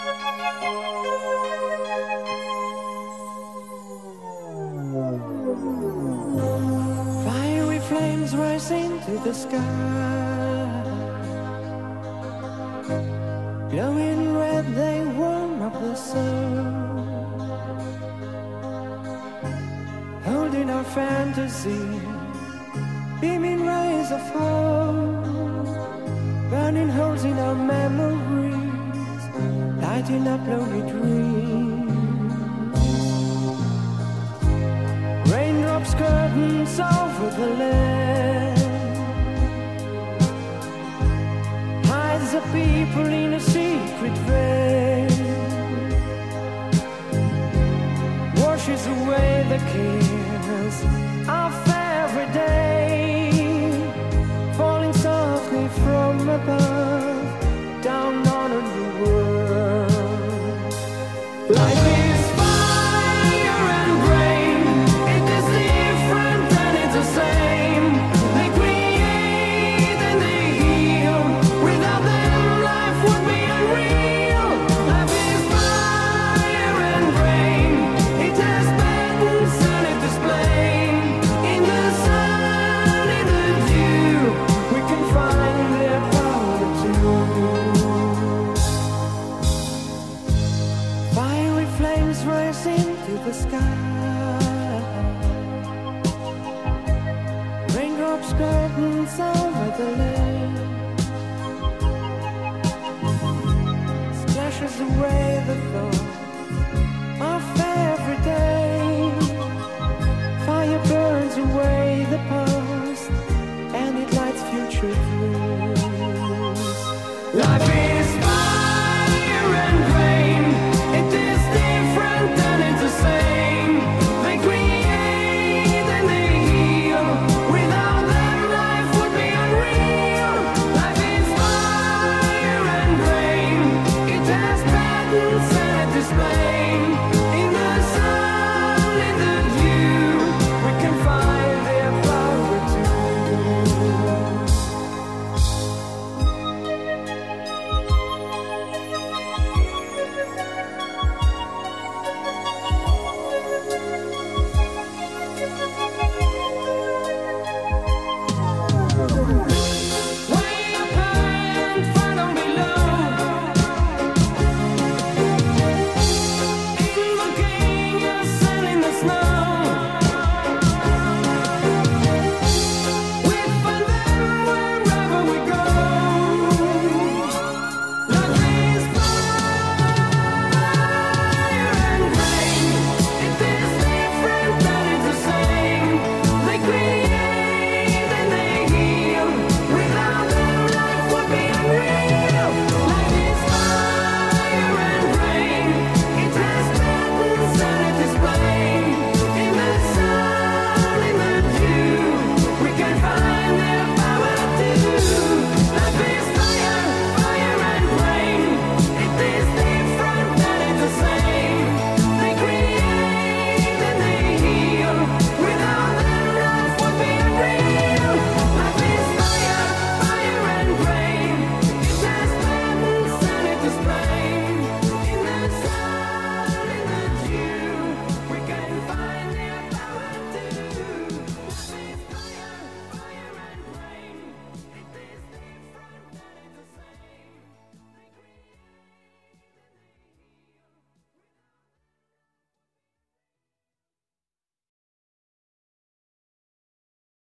Fiery flames rise into the sky, glowing red they warm up the soul, holding our fantasy, beaming rays of hope, burning holes in our memories, lighting up lonely dreams. Raindrops curtains over the land, hides the people in a secret veil, washes away the cares of every day, falling softly from above, down on a new world. Life is fire and rain, it is different and it's the same. They create and they heal, without them life would be unreal. Life is fire and rain, it has patterns and it displays. In the sun, in the dew, we can find their power too. Fiery flames rise into the sky, raindrops curtains over the land, splashes away the thought of every day.